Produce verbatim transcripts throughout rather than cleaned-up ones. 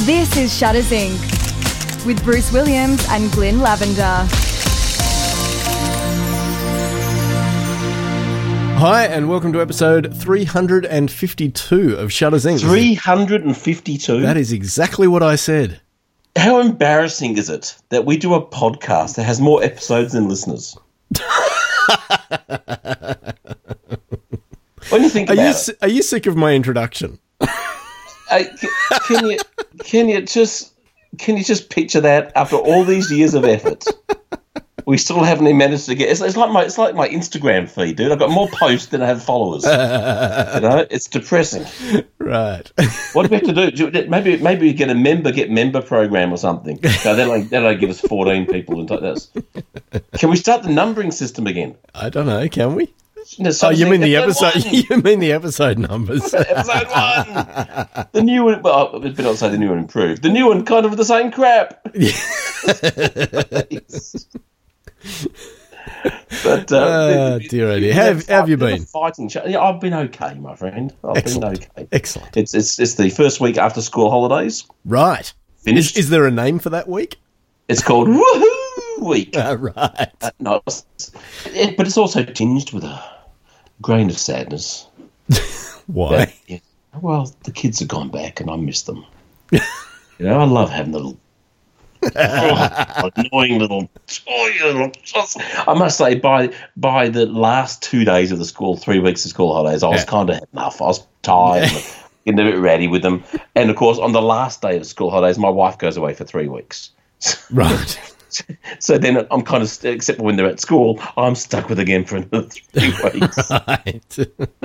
This is Shutters Incorporated with Bruce Williams and Glyn Lavender. Hi, and welcome to episode three hundred fifty-two of Shutters Incorporated. three hundred fifty-two? That is exactly what I said. How embarrassing is it that we do a podcast that has more episodes than listeners? When you think Are about you, it, are you sick of my introduction? uh, c- can you can you just can you just picture that after all these years of effort? We still haven't even managed to get. It's, it's like my it's like my Instagram feed, dude. I've got more posts than I have followers. You know, it's depressing. Right. What do we have to do? do? Maybe maybe we get a member get member program or something. No, that'll that'll give us fourteen people and this. Can we start the numbering system again? I don't know. Can we? No, Oh, you mean the episode? one. You mean the episode numbers? Episode one. The new one. Well, I better not say the new one improved. The new one kind of the same crap. But uh, Oh, dear, oh dear. How have- how have you been? Fighting. Yeah, I've been okay, my friend. I've Excellent. been okay. Excellent. It's it's it's the first week after school holidays. Right. Finished. Is, is there a name for that week? It's called Woohoo Week. Uh, right. Uh, no, it's- it- but it's also tinged with a grain of sadness. Why? That, yeah, well, the kids have gone back, and I miss them. You know, I love having the little. oh, annoying little toy little I must say by by the last two days of the school three weeks of school holidays I was Yeah. kind of had enough. I was tired and getting a bit ready with them, and of course on the last day of school holidays my wife goes away for three weeks. Right. So then I'm kind of, except for when they're at school, I'm stuck with again for another three weeks. Right.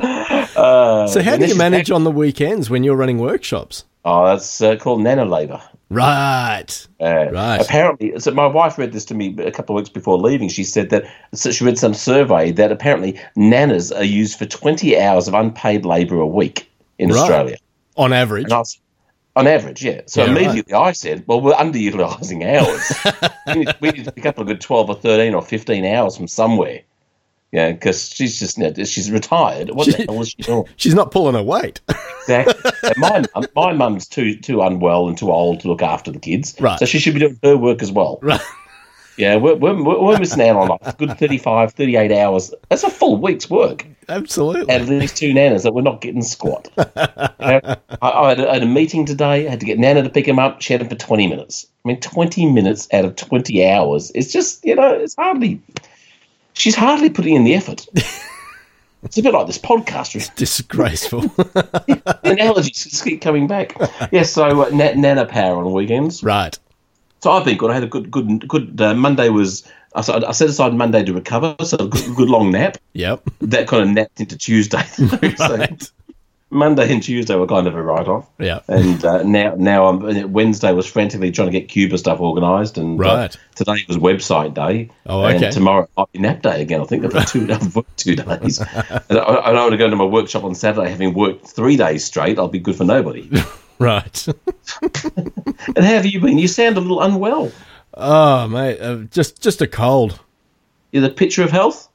Uh, So how and do this you is manage back- on the weekends when you're running workshops? Oh, that's uh, called nano labour. Right. Uh, Right. Apparently, so my wife read this to me a couple of weeks before leaving. She said that so she read some survey that apparently nanas are used for twenty hours of unpaid labour a week in Right. Australia. On average. And I was, on average, yeah. So Yeah, immediately I said, well, we're underutilising hours. we, need, we need to pick up a good twelve or thirteen or fifteen hours from somewhere. Yeah, because she's just, you know, she's retired. What She- the hell is she doing? She's not pulling her weight. Exactly. And my mum, my mum's too too unwell and too old to look after the kids. Right. So she should be doing her work as well. Right. Yeah, we're, we're, we're missing out on like a good thirty-five, thirty-eight hours. That's a full week's work. Absolutely. Out of these two nanas that we're not getting squat. You know, I, I, had a, I had a meeting today. I had to get Nana to pick him up. She had him for twenty minutes. I mean, twenty minutes out of twenty hours. It's just, you know, it's hardly, she's hardly putting in the effort. It's a bit like this podcast. Disgraceful. The analogies just keep coming back. Yes, so uh, na- Nana power on weekends. Right. So I've been good. I had a good, good, good. Uh, Monday was. I, s- I set aside Monday to recover, so a good, good long nap. Yep. That kind of napped into Tuesday. So Right. Monday and Tuesday were kind of a write-off. Yeah. And uh, now, now I'm, Wednesday was frantically trying to get Cuba stuff organised, and uh, Right. today was website day. Oh, okay. And tomorrow might be nap day again. I think I've got two, I've worked two days. And I, I don't want to go to my workshop on Saturday having worked three days straight. I'll be good for nobody. Right. And how have you been? You sound a little unwell. Oh, mate. Uh, just just a cold. You're the picture of health,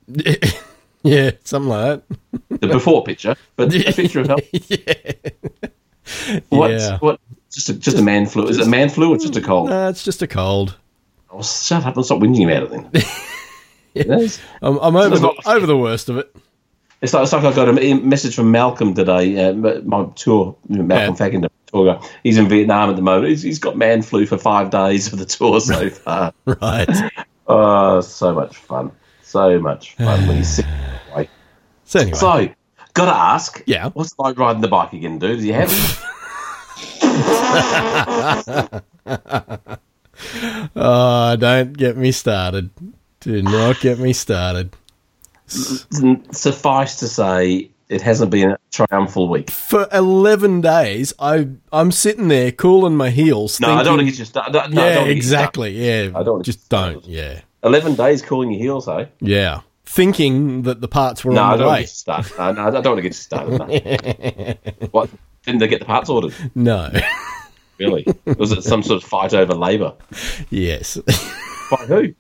Yeah, something like the before picture, but the picture of health. that. What? Yeah. What? Just a, just a man flu. Is it a man flu or just a cold? No, it's just a cold. Oh, shut up and stop whinging about it then. Yes. I'm, I'm over, It's the, not- over the worst of it. It's like, it's like I got a message from Malcolm today, uh, my tour, Malcolm Yeah. Fagan, tour guy. He's in Vietnam at the moment. He's, he's got man flu for five days of the tour so far. Right. Oh, so much fun. So much fun when he's sick. Away. So anyway. So, got to ask, Yeah. what's it like riding the bike again, dude? Do you have it? Oh, don't get me started. Do not get me started. Suffice to say, it hasn't been a triumphal week. For eleven days, I, I'm sitting there cooling my heels. No, thinking, I don't want to get you started. No, I don't Yeah, wanna get you exactly. Yeah. I don't wanna Just get you don't. Yeah. eleven days cooling your heels, eh? Yeah. Thinking that the parts were No, I on the don't want to way. get you started. No, no, I don't want to get you started. No. What? Didn't they get the parts ordered? No. Really? Was it some sort of fight over labour? Yes. By who?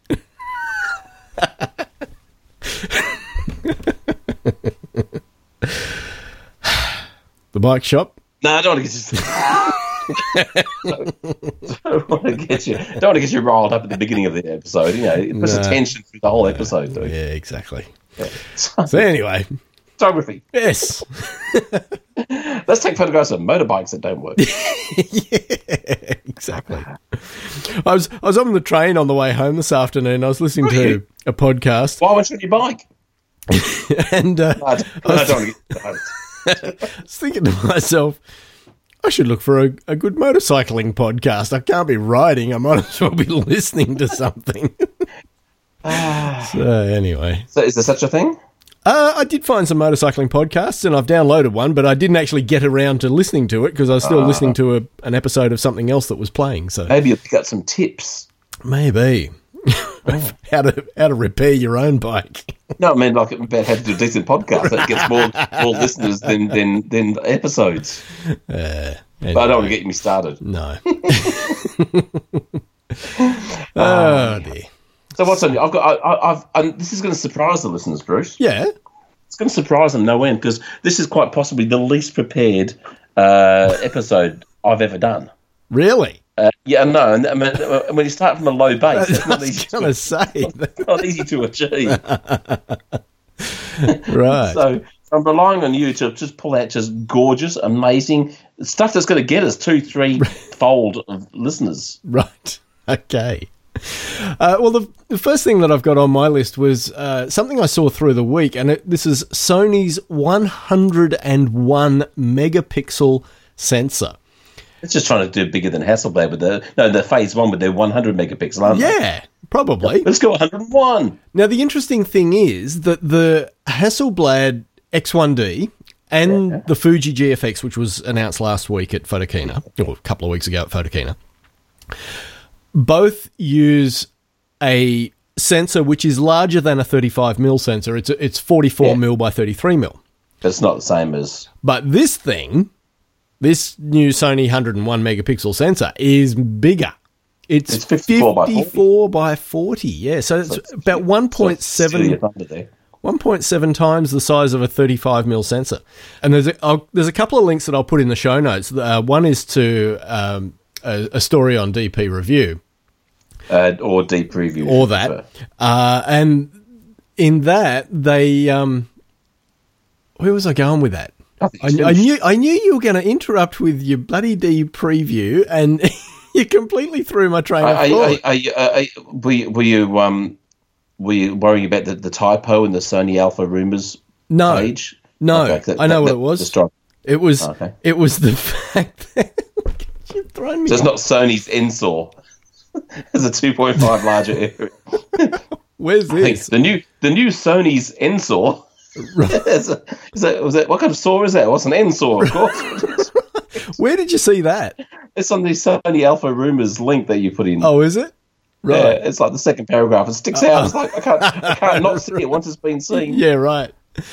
The bike shop? No, I don't want to get you started. don't want to get you don't want to get you riled up at the beginning of the episode. You know, it puts No. a tension through the whole episode. Dude. Yeah, exactly. Yeah. So, So anyway, photography. yes. Let's take photographs of motorbikes that don't work. Yeah, exactly. I was I was on the train on the way home this afternoon. I was listening to a podcast, Why won't you on your bike? and uh, No, I don't, I don't want to get started. I was thinking to myself, I should look for a, a good motorcycling podcast. I can't be riding. I might as well be listening to something. So anyway, So is there such a thing? uh, I did find some motorcycling podcasts, and I've downloaded one, but I didn't actually get around to listening to it because I was still Uh. listening to a, an episode of something else that was playing. So Maybe you'll pick up some tips. maybe how to how to repair your own bike. No, I mean like about how to do a decent podcast that gets more more listeners than than than episodes. Uh, But I don't want to get me started. No. Oh dear. So what's on? I've got. I, I've. And this is going to surprise the listeners, Bruce. Yeah. It's going to surprise them no end because this is quite possibly the least prepared uh, episode I've ever done. Really? Uh, yeah, no. And I mean, when you start from a low base, it's I not was easy, going to, to say. not easy to achieve. Right. So I'm relying on you to just pull out just gorgeous, amazing stuff that's going to get us two, three fold of listeners. Right. Okay. Uh, well, the, the first thing that I've got on my list was uh, something I saw through the week, and it, this is Sony's one hundred one megapixel sensor. It's just trying to do bigger than Hasselblad with the no, the phase one with their one hundred megapixel, aren't they? Yeah, probably. Let's go one hundred one. Now, the interesting thing is that the Hasselblad X one D and Yeah. the Fuji G F X, which was announced last week at Photokina, or a couple of weeks ago at Photokina, both use a sensor which is larger than a thirty-five mil sensor. It's it's forty-four Yeah. mil by thirty-three mil. It's not the same as But this thing, this new Sony one hundred one megapixel sensor, is bigger. It's, It's fifty-four by forty. fifty-four by forty. Yeah, so it's it's- about one point Steal your seven thunder there. one point seven times the size of a thirty-five mil sensor. And there's a, I'll, there's a couple of links that I'll put in the show notes. Uh, one is to um, a, a story on D P Review, Uh, or deep preview. or that. Uh, and in that, they... Um, where was I going with that? I think I, it's I finished. knew I knew you were going to interrupt with your bloody D preview, and you completely threw my train of Are, are, thought. are, you- are, are, were you, were you um were you worrying about the, the typo in the Sony Alpha rumors No, page? no, Okay, that- I know that- what that it was. just dropped. It was Okay. it was the fact that you've thrown me. So it's not Sony's Ensor. It's a two point five larger area. Where's I think this? the new the new Sony's Ensor. Right. is, a, is that, was that what kind of saw is that? What's an Ensor? Of course, Where did you see that? it's on the Sony Alpha rumors link that you put in. Oh, is it? Yeah, Right. it's like the second paragraph. It sticks out. It's like I can't, I can't not see it once it's been seen. Yeah, right.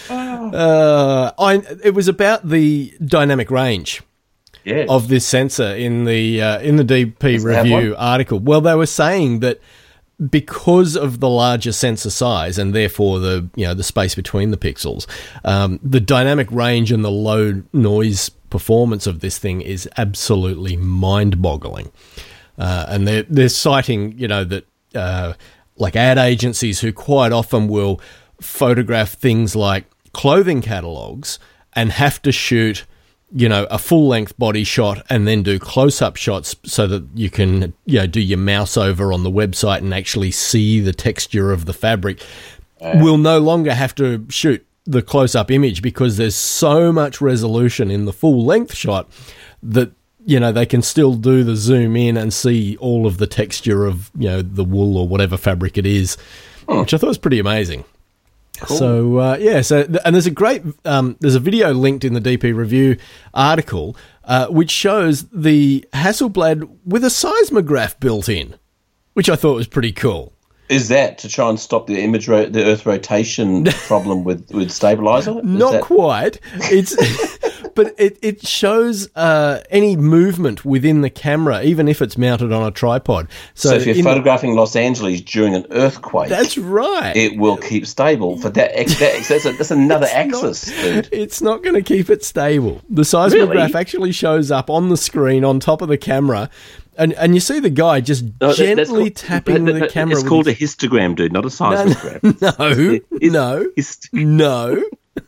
Uh, I, it was about the dynamic range Yeah. of this sensor in the uh, in the D P Does it have review one? article. Well, they were saying that because of the larger sensor size and therefore the you know the space between the pixels, um, the dynamic range and the low noise performance of this thing is absolutely mind-boggling. Uh, and they're they're citing you know that uh, like ad agencies who quite often will photograph things like clothing catalogs and have to shoot you know, a full-length body shot and then do close-up shots so that you can, you know, do your mouse over on the website and actually see the texture of the fabric. Yeah. We'll no longer have to shoot the close-up image because there's so much resolution in the full-length shot that, you know, they can still do the zoom in and see all of the texture of, you know, the wool or whatever fabric it is, Hmm. which I thought was pretty amazing. Cool. So uh, yeah, so th- and there's a great um, there's a video linked in the D P review article uh, which shows the Hasselblad with a seismograph built in, which I thought was pretty cool. Is that to try and stop the image, ro- the Earth rotation problem with with stabilizer? Is Not that- quite. It's but it, it shows uh, any movement within the camera, even if it's mounted on a tripod. So, So, if you're in- photographing Los Angeles during an earthquake, That's right. it will keep stable for that. Ex- that ex- that's, a, that's another It's axis, not- dude. It's not going to keep it stable. The seismograph Really? actually shows up on the screen on top of the camera, and, and you see the guy just No, that- that's gently called- tapping that- the that- camera. It's with called a his- histogram, dude, not a seismograph. no, It's- no, Hist- no.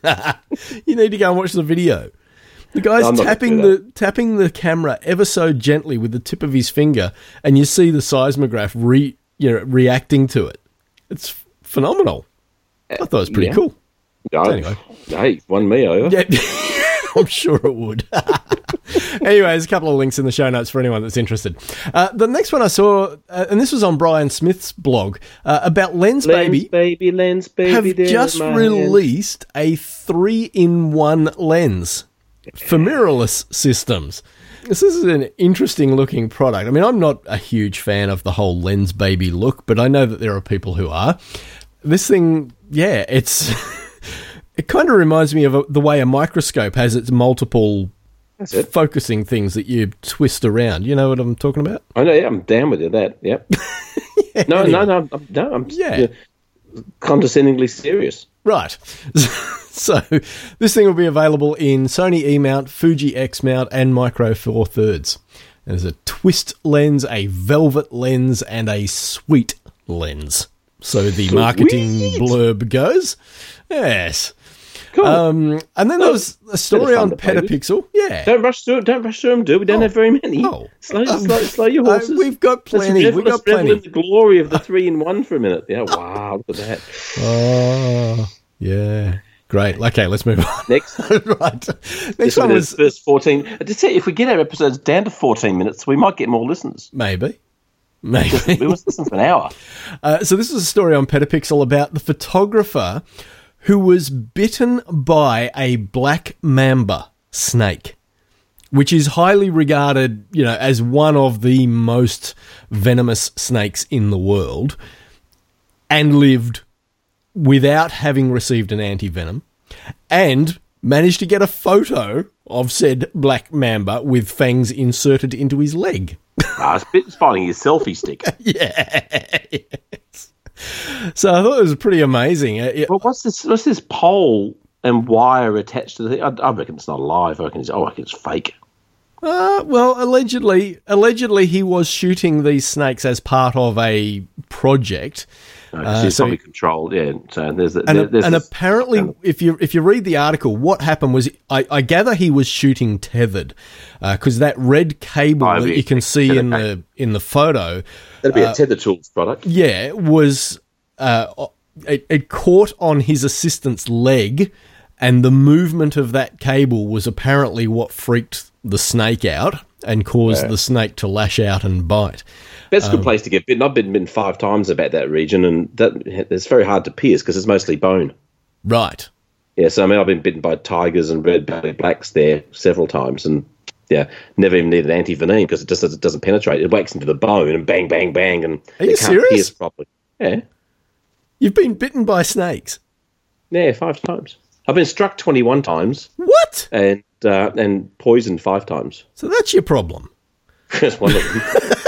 You need to go and watch the video. The guy's I'm not gonna tapping do the tapping the camera ever so gently with the tip of his finger, and you see the seismograph re you know reacting to it. It's phenomenal. I thought it was pretty Yeah. cool. No, Anyway. Hey, won me over. Yeah, I'm sure it would. Anyway, there's a couple of links in the show notes for anyone that's interested. Uh, the next one I saw, uh, and this was on Brian Smith's blog, uh, about Lens, Lens Baby, baby, lens baby, have down just my hand. released a three-in-one lens for mirrorless systems. This is an interesting looking product. I mean, I'm not a huge fan of the whole Lens Baby look, but I know that there are people who are. This thing, yeah, it's... It kind of reminds me of a, the way a microscope has its multiple That's it. focusing things that you twist around. You know what I'm talking about? I know, yeah, I'm down with you, that, yep. no, anyway. no, no, I'm, no, I'm Yeah. uh, condescendingly serious. Right. So this thing will be available in Sony E-mount, Fuji X-mount, and Micro Four Thirds. There's a twist lens, a velvet lens, and a sweet lens. So the marketing Sweet. blurb goes. Yes. Cool. Um, and then there was a story fun on to play with. Petapixel. Yeah. Don't rush through. Don't rush through them, dude. We don't Oh. have very many. Oh. Slow, Um, slow, slow your uh, horses. we've got plenty. Let's revel, We've got let's revel plenty. in the glory of the three in one for a minute. Yeah, wow, look at that. Oh, yeah. Great. Okay, let's move on. Next, Right. Next this one one was... is first fourteen. Just say, if we get our episodes down to fourteen minutes, we might get more listeners. Maybe. Maybe. We must listen for an hour. Uh, so this is a story on Petapixel about the photographer who was bitten by a black mamba snake, which is highly regarded, you know, as one of the most venomous snakes in the world, and lived without having received an anti-venom, and managed to get a photo of said black mamba with fangs inserted into his leg. Ah, it's, bit, it's finding your selfie stick. Yeah. Yes. So I thought it was pretty amazing. Uh, it- Well, what's this? What's this pole and wire attached to the thing? I, I reckon it's not alive. I reckon it's, oh, I reckon it's fake. Uh, well, allegedly, allegedly he was shooting these snakes as part of a project. No, 'cause Uh, it's so- probably controlled. Yeah. So there's a, And, there, there's and this- apparently, if you if you read the article, what happened was, I, I gather he was shooting tethered, because that red cable Oh, that yeah, you can see tether in the in the photo, that'd be uh, a Tether Tools product. yeah, was uh, it, it caught on his assistant's leg, and the movement of that cable was apparently what freaked the snake out and caused Yeah. the snake to lash out and bite. That's a good Um, place to get bitten. I've been bitten five times about that region, and that it's very hard to pierce because it's mostly bone. Right. Yeah, so I mean, I've been bitten by tigers and red-bellied blacks there several times, and yeah, never even needed anti-venom because it just it doesn't penetrate. It whacks into the bone and bang, bang, bang, and Are you it can't serious? pierce properly. Yeah, You've been bitten by snakes. yeah, five times. I've been struck twenty-one times What? and uh, and poisoned five times. So that's your problem. That's one of them.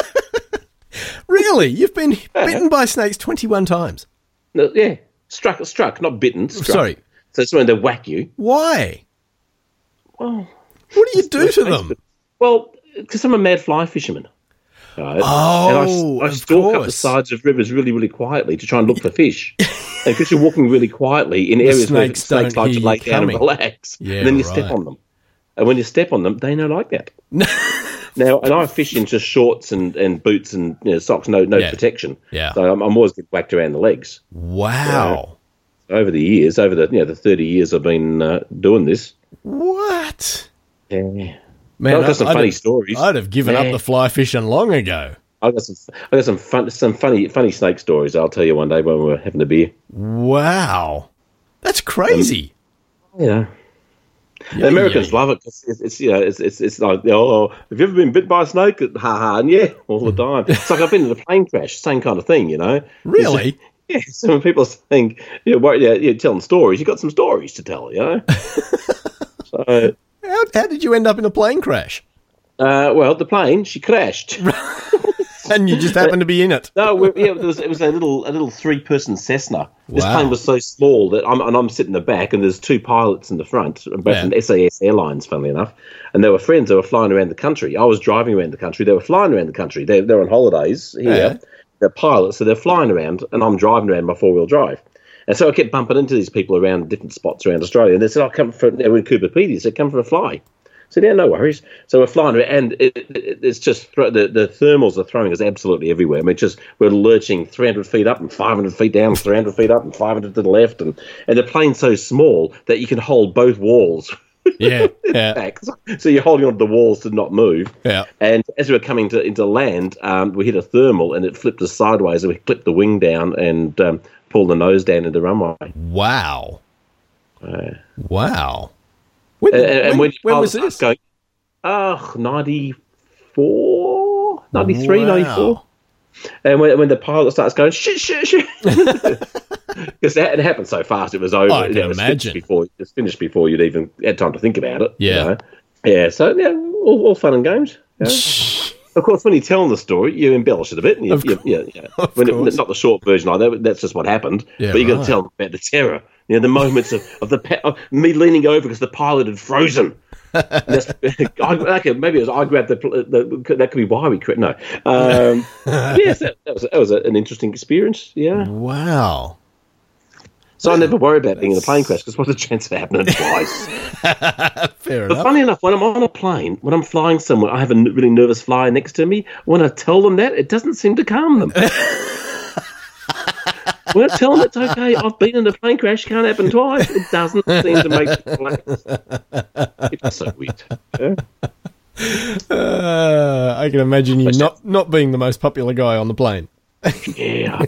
Really? You've been bitten by snakes twenty-one times. No, yeah, struck, struck, not bitten. Struck. Sorry. So it's when they whack you. Why? Well, What do you do to them? Well, because I'm a mad fly fisherman. Right? Oh, and I, I of stalk up the course. sides of rivers really, really quietly to try and look for fish. And because you're walking really quietly in areas where snakes snakes don't like to hear lay you down and coming. relax, Yeah, and then you right. step on them. And when you step on them, they don't like that. Now, and I fish in just shorts and, and boots and you know, socks, no no Yeah. protection. Yeah. So I'm, I'm always getting whacked around the legs. Wow. Over the years, over the you know the thirty years I've been uh, doing this. What? Yeah. Man, I've got some I'd funny have, stories. I'd have given up Yeah. the fly fishing long ago. I got some, I got some fun, some funny, funny snake stories. I'll tell you one day when we're having a beer. Wow. That's crazy. Yeah, Yeah, the Americans yeah. love it. It's, it's, it's you know, it's, it's, it's like, oh, have you ever been bit by a snake? Ha ha, and yeah, all the time. It's like I've been in a plane crash, same kind of thing, you know. Really? Yeah. So when people are saying, you know, what- yeah, you're telling stories, you got some stories to tell, you know. So How, how did you end up in a plane crash? Uh, well, the plane, she crashed. And you just happened to be in it. No, we, yeah, it was, it was a little a little three-person Cessna. This Wow. plane was so small that I'm, and I'm sitting in the back, and there's two pilots in the front, both Yeah. from S A S Airlines, funnily enough, and they were friends. They were flying around the country. I was driving around the country. They were flying around the country. They, they're on holidays here. Yeah. They're pilots, so they're flying around, and I'm driving around my four-wheel drive. And so I kept bumping into these people around different spots around Australia, and they said, "I'll come for." They were in Coober Pedy. They said, "Come for a fly." I said, yeah, no worries. So we're flying around, and it, it, it's just thro- the, the thermals are throwing us absolutely everywhere. I mean, just we're lurching three hundred feet up and five hundred feet down, three hundred feet up and five hundred to the left, and, and the plane's so small that you can hold both walls. Yeah, yeah, back. So you're holding on to the walls to not move. yeah. And as we were coming to, into land, um, we hit a thermal, and it flipped us sideways, and we clipped the wing down and um, pulled the nose down into the runway. Wow. Uh, Wow. When, and, and when, when, when was pilots this? Going, oh, ninety-four, ninety-three, Wow. ninety-four. And when, when the pilot starts going, shit, shit, shit. Because it happened so fast, it was over. I can it was imagine. Finished before, it was finished before you'd even had time to think about it. Yeah. You know? Yeah, so, yeah, all, all fun and games. You know? Of course, when you're telling the story, you embellish it a bit. And you, Of you, course. yeah, yeah. Of When it, course. not the short version like that, that's just what happened. Yeah, but you've got right. to tell them about the terror. You know, the moments of, of the pa- of me leaning over because the pilot had frozen. And that's, I, okay, maybe it was I grabbed the, the that could be why we quit. No, um, yes, that, that was that was an interesting experience. Yeah, Wow. so I never worry about being in a plane crash because what's the chance of it happening twice? Fair But enough. funny enough, when I'm on a plane, when I'm flying somewhere, I have a n- really nervous flyer next to me. When I tell them that, it doesn't seem to calm them. When I tell them it's okay, I've been in a plane crash, can't happen twice, it doesn't seem to make them relax. It's so weird. Yeah? Uh, I can imagine you not, not being the most popular guy on the plane. Yeah.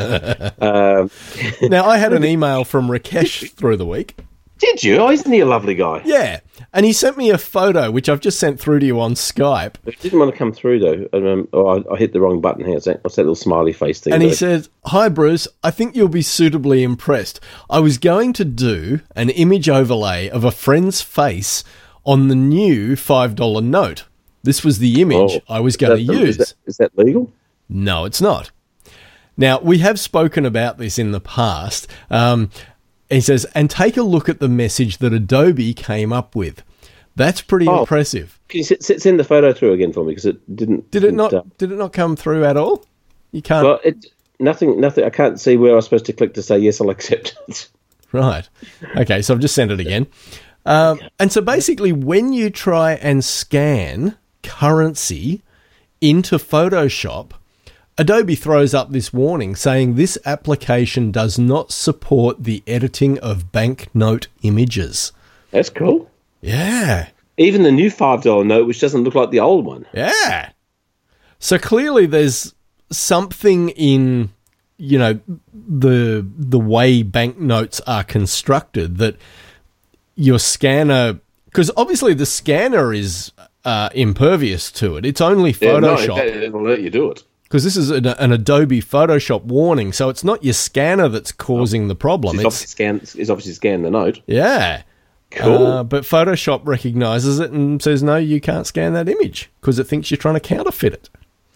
um, Now, I had an email from Rakesh through the week. did you? Oh, isn't he a lovely guy? Yeah. And he sent me a photo, which I've just sent through to you on Skype. It didn't want to come through, though. Um, oh, I, I hit the wrong button here. What's that, what's that little smiley face thing? And he though? says, "Hi, Bruce. I think you'll be suitably impressed. I was going to do an image overlay of a friend's face on the new five dollar note. This was the image Oh, I was is going to that- use." Is that, is that legal? No, it's not. Now, we have spoken about this in the past. Um, he says, and take a look at the message that Adobe came up with. That's pretty Oh. impressive. Can you s- s- send the photo through again for me? Because it didn't. Did it didn't, not? uh, Did it not come through at all? You can't. well, it nothing. Nothing. I can't see where I'm supposed to click to say yes. I'll accept it. Right. Okay, so I've just sent it again. Um, and so basically, when you try and scan currency into Photoshop, Adobe throws up this warning saying this application does not support the editing of banknote images. That's cool. Yeah. Even the new five dollar note, which doesn't look like the old one. Yeah. So clearly there's something in, you know, the the way banknotes are constructed that your scanner, because obviously the scanner is uh, impervious to it. It's only Yeah, no, Photoshop, it- it'll let you do it. because this is an, an Adobe Photoshop warning. So it's not your scanner that's causing the problem. It's It's, obviously scan. It's obviously scanned the note. yeah. Cool. Uh, but Photoshop recognizes it and says, no, you can't scan that image because it thinks you're trying to counterfeit it.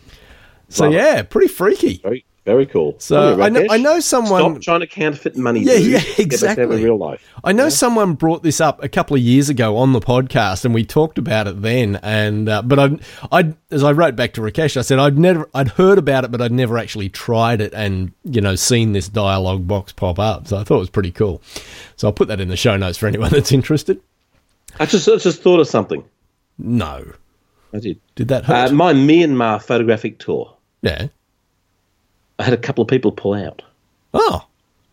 So, Love it. yeah, pretty freaky. Very, very cool. So, Come I know- Rakesh. I know someone- Stop trying to counterfeit money. Yeah, dude. yeah, Get back to exactly. having real life. I know someone brought this up a couple of years ago on the podcast, and we talked about it then. And uh, but I, I, as I wrote back to Rakesh, I said I'd never, I'd heard about it, but I'd never actually tried it, and you know, seen this dialogue box pop up. So I thought it was pretty cool. So I'll put that in the show notes for anyone that's interested. I just, I just thought of something. No, I did. did that Uh, hurt? my Myanmar photographic tour. yeah. I had a couple of people pull out. Oh,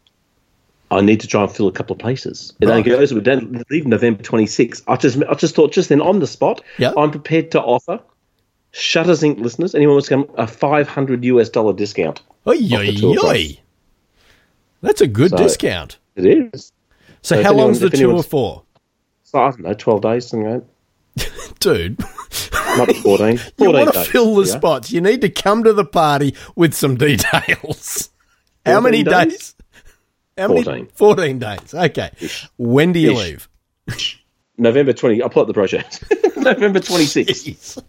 I need to try and fill a couple of places. It only Right. goes. We don't leave November twenty-sixth. I just, I just thought just then on the spot. Yeah. I'm prepared to offer Shutters Incorporated listeners, anyone wants to come, a five hundred U S dollar discount. oi, the oi, tour oi. price. That's a good So- discount. It is. So, so if how anyone- long's the if tour anyone's- for, So, I don't know, twelve days, something like dude? that. Might be fourteen. You fourteen want to days, fill the yeah. spots. You need to come to the party with some details. How many fourteen days? How many? fourteen. fourteen days. Okay. When do you Ish. leave? November twentieth. I'll pull up the brochure. November twenty-sixth.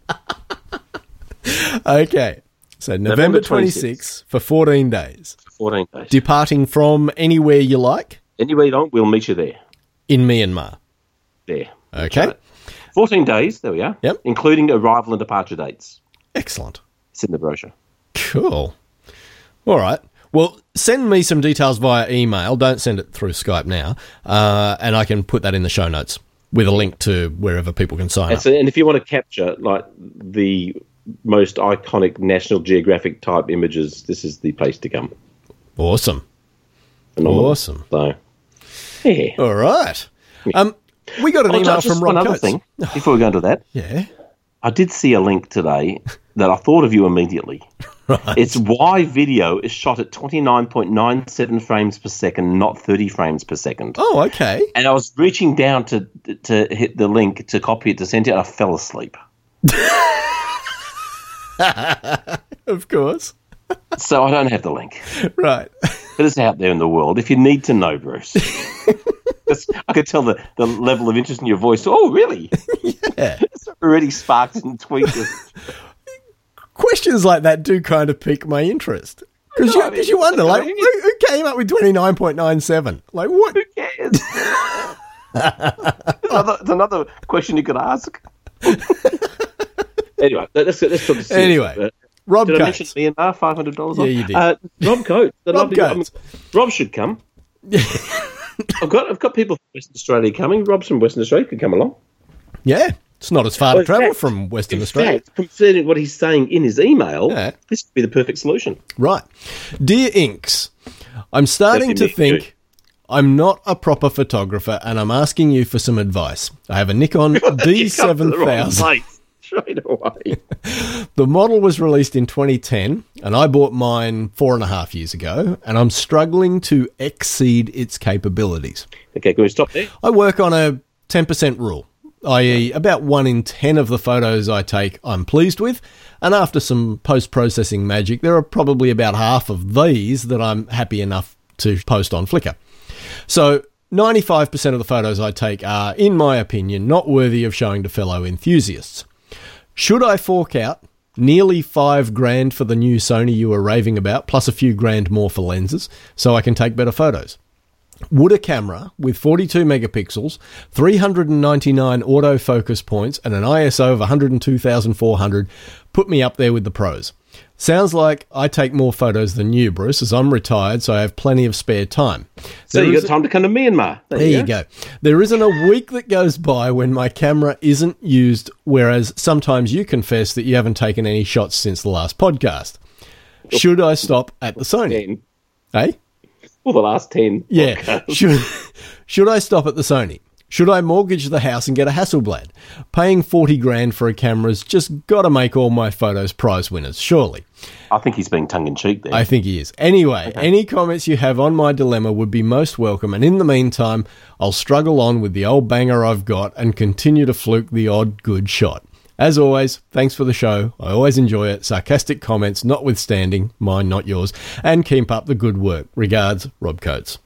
Okay. So November, November twenty-sixth for fourteen days. fourteen days. Departing from anywhere you like? Anywhere you like, we'll meet you there. In Myanmar? There. Okay. Right. fourteen days, there we are. Yep. Including arrival and departure dates. Excellent. It's in the brochure. Cool. All right. Well, send me some details via email. Don't send it through Skype now. Uh, and I can put that in the show notes with a link to wherever people can sign and up. So, and if you want to capture like the most iconic National Geographic type images, this is the place to come. Awesome. Phenomenal. Awesome. So, yeah. All right. Um, we got an oh, email just from Rob one Coates. other thing before we go into that. Yeah. I did see a link today that I thought of you immediately. Right. It's why video is shot at twenty-nine point nine seven frames per second, not thirty frames per second. Oh, okay. And I was reaching down to to hit the link to copy it to send it, and I fell asleep. Of course. So I don't have the link. Right. But it's out there in the world. If you need to know, Bruce. I could tell the, the level of interest in your voice. Oh, really? Yeah. It's already sparked and tweaked. Questions like that do kind of pique my interest. Because you, you wonder, like, who, who came up with twenty-nine point nine seven? Like, what? Who cares? it's, another, it's another question you could ask. Anyway, let's, let's talk to Anyway, uh, Rob did Coates. Did I mention Myanmar, five hundred dollars Yeah, off? you did. Uh, Rob Coates. The Rob lovely, Coates. I mean, Rob should come. I've got I've got people from Western Australia coming. Rob's from Western Australia, could come along. Yeah, it's not as far Well, to travel fact, from Western in Australia. Fact, considering what he's saying in his email, Yeah. this could be the perfect solution. Right. Dear Inks, I'm starting to Definitely me think I'm not a proper photographer and I'm asking you for some advice. I have a Nikon D seven thousand. Straight away. The model was released in twenty ten, and I bought mine four and a half years ago, and I'm struggling to exceed its capabilities. Okay, can we stop there? I work on a ten percent rule, that is about one in ten of the photos I take I'm pleased with, and after some post-processing magic, there are probably about half of these that I'm happy enough to post on Flickr. So ninety-five percent of the photos I take are, in my opinion, not worthy of showing to fellow enthusiasts. Should I fork out nearly five grand for the new Sony you were raving about, plus a few grand more for lenses, so I can take better photos? Would a camera with forty-two megapixels, three hundred ninety-nine autofocus points, and an I S O of one hundred two thousand four hundred put me up there with the pros? Sounds like I take more photos than you, Bruce, as I'm retired, so I have plenty of spare time. So There you is- got time to come to Myanmar. There, there you go. There isn't a week that goes by when my camera isn't used, whereas sometimes you confess that you haven't taken any shots since the last podcast. Should I stop at the Sony? ten. Eh? Well, the last ten. Yeah. podcasts. Should, should I stop at the Sony? Should I mortgage the house and get a Hasselblad? Paying forty grand for a camera's just got to make all my photos prize winners, surely. I think he's being tongue-in-cheek there. I think he is. Anyway, any comments you have on my dilemma would be most welcome, and in the meantime, I'll struggle on with the old banger I've got and continue to fluke the odd good shot. As always, thanks for the show. I always enjoy it. Sarcastic comments notwithstanding, mine not yours, and keep up the good work. Regards, Rob Coates.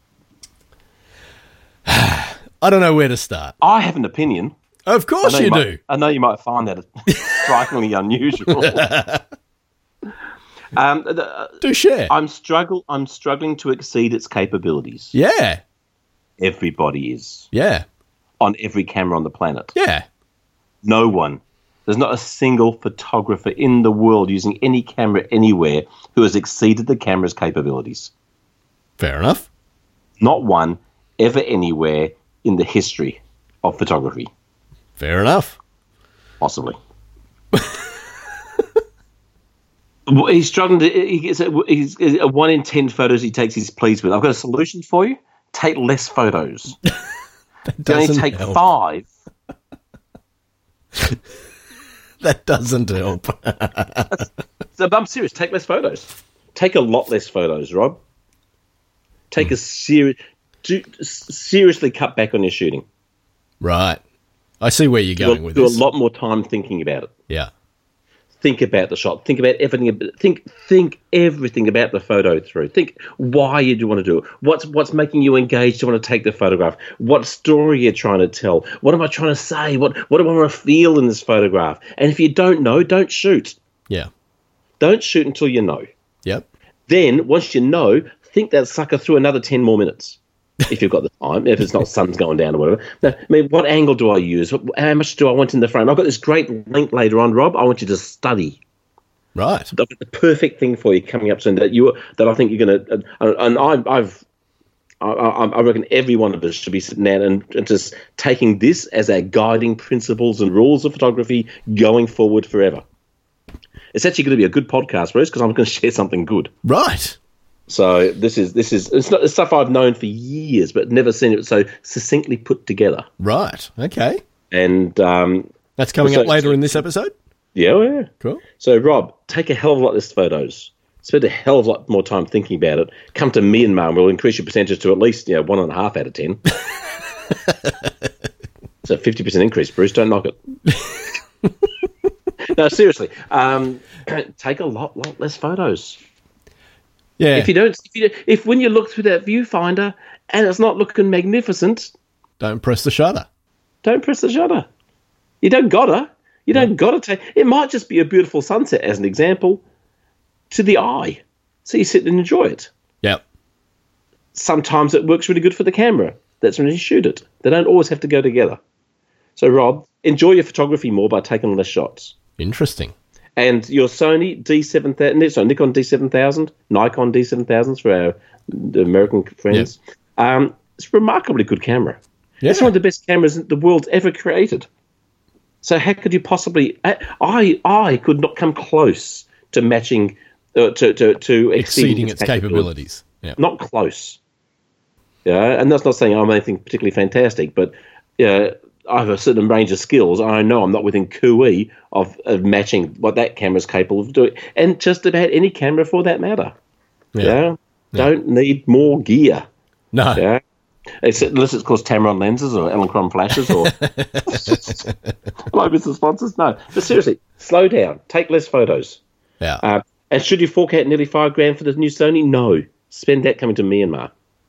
I don't know where to start. I have an opinion. Of course I know you might, do. I know you might find that strikingly unusual. um, the, Do share. I'm struggle. I'm struggling to exceed its capabilities. Yeah. Everybody is Yeah. on every camera on the planet. Yeah. No one. There's not a single photographer in the world using any camera anywhere who has exceeded the camera's capabilities. Fair enough. Not one ever anywhere in the history of photography. Fair enough. Possibly. Well, he's struggling to. He gets a, he's a one in ten photos he takes. He's pleased with. I've got a solution for you. Take less photos. That You only doesn't take help. five. That doesn't help. So, I'm serious. Take less photos. Take a lot less photos, Rob. Take a serious. Do, seriously cut back on your shooting. Right. I see where you're Do, going a, with do this. a lot more time thinking about it. Yeah. think about the shot. Think about everything. ab- Think think everything about the photo through. Think why you do want to do it. What's what's making you engaged to want to take the photograph? What story you're trying to tell? What am I trying to say? What what do I want to feel in this photograph? And if you don't know, don't shoot. Yeah. Don't shoot until you know. Yep. Then once you know, think that sucker through another ten more minutes. If you've got the time, if it's not sun's going down or whatever. Now, I mean, what angle do I use? What, how much do I want in the frame? I've got this great link later on, Rob. I want you to study. Right. I've got the perfect thing for you coming up soon that you that I think you're going to. Uh, and I, I've, I, I reckon every one of us should be sitting down and, and just taking this as our guiding principles and rules of photography going forward forever. It's actually going to be a good podcast, Bruce, because I'm going to share something good. Right. So this is this is it's not it's stuff I've known for years, but never seen it so succinctly put together. Right. Okay. And um, That's coming so- up later in this episode. yeah, oh, yeah. Cool. So Rob, take a hell of a lot of these photos. Spend a hell of a lot more time thinking about it. Come to Myanmar, and we'll increase your percentage to at least you know one and a half out of ten. It's a fifty percent increase, Bruce. Don't knock it. No, seriously. Um, take a lot, lot less photos. Yeah. If you don't, if, you, if when you look through that viewfinder and it's not looking magnificent, Don't press the shutter. don't press the shutter. You don't gotta. You don't gotta take. It might just be a beautiful sunset, as an example, to the eye. So you sit and enjoy it. Yep. Sometimes it works really good for the camera. That's when you shoot it. They don't always have to go together. So Rob, enjoy your photography more by taking less shots. Interesting. And your Sony D seven thousand, sorry, Nikon D seven thousand, Nikon D seven thousands for our American friends. Um, it's a remarkably good camera. Yeah. It's one of the best cameras the world's ever created. So how could you possibly? I I could not come close to matching, uh, to to to exceeding, Exceeding its capabilities. Yeah. Not close. Yeah, and that's not saying I'm anything particularly fantastic, but yeah. I have a certain range of skills. I know I'm not within cooee of, of matching what that camera's capable of doing, and just about any camera for that matter. Yeah. Yeah, don't need more gear. No. Yeah, it's, unless it's called Tamron lenses or Elinchron flashes or hello, business sponsors. No, but seriously, slow down. Take less photos. Yeah. Uh, and should you fork out nearly five grand for the new Sony? No, spend that coming to Myanmar.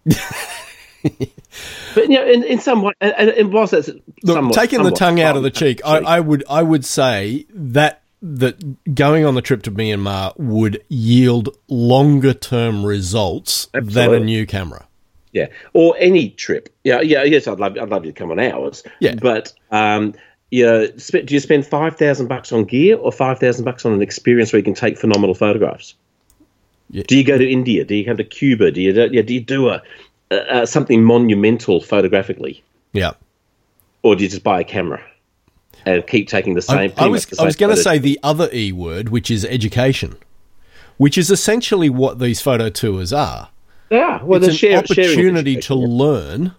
But you know, in, in some way, and, and, and whilst that's Look, somewhat, taking somewhat the tongue out of the fun, cheek, I, I would I would say that that going on the trip to Myanmar would yield longer term results than a Absolutely. new camera. yeah, or any trip. Yeah, yeah, yes, I'd love, I'd love you to come on ours. Yeah. but um, yeah, sp- do you spend five thousand bucks on gear or five thousand bucks on an experience where you can take phenomenal photographs? Yeah. Do you go to India? Do you come to Cuba? Do you do, yeah, do you do a, a, a something monumental photographically, Yeah. or do you just buy a camera and keep taking the same? I, pretty I much was the I same was going to photos? say the other E word, which is education, which is essentially what these photo tours are. yeah, well, It's the an share, sharing opportunity to education, yeah. learn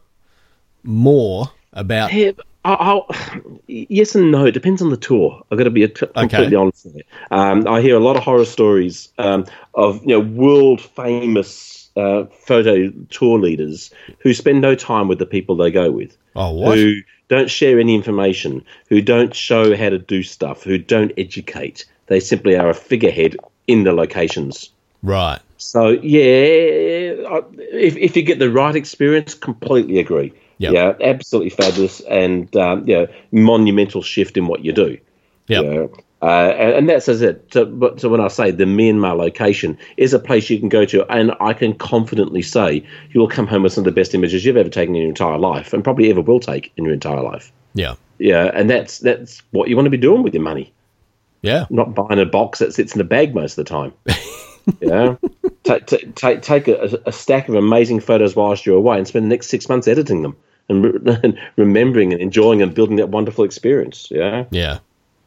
more about. Yeah, but I'll, I'll, yes and no. It depends on the tour. I've got to be a t- completely Okay. honest with you. Um, I hear a lot of horror stories um, of you know world famous uh, photo tour leaders who spend no time with the people they go with. Oh, what? Who don't share any information, who don't show how to do stuff, who don't educate. They simply are a figurehead in the locations. Right. So, yeah, I- if, if you get the right experience, completely agree. Yep. Yeah, absolutely fabulous and, um, yeah, monumental shift in what you do. Yep. Yeah. Uh, and, and that's as it. So, but, so when I say the Myanmar location is a place you can go to, and I can confidently say you will come home with some of the best images you've ever taken in your entire life, and probably ever will take in your entire life. Yeah. Yeah, and that's that's what you want to be doing with your money, Yeah. not buying a box that sits in a bag most of the time. Yeah, take take take, take a, a stack of amazing photos whilst you're away, and spend the next six months editing them and, re- and remembering and enjoying and building that wonderful experience. Yeah. Yeah.